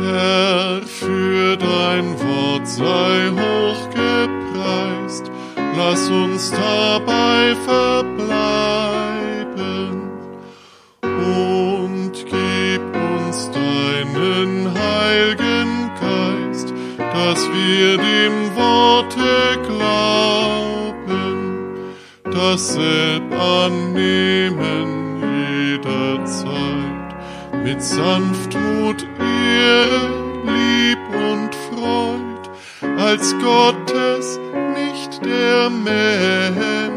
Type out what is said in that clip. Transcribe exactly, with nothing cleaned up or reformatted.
Herr, für dein Wort sei hochgepreist, lass uns dabei verbleiben und gib uns deinen Heiligen Geist, dass wir dem Worte glauben, dasselb annehmen jederzeit, mit Sanftmut, Ehre, Lieb und Freud, als Gottes, nicht der Mensch.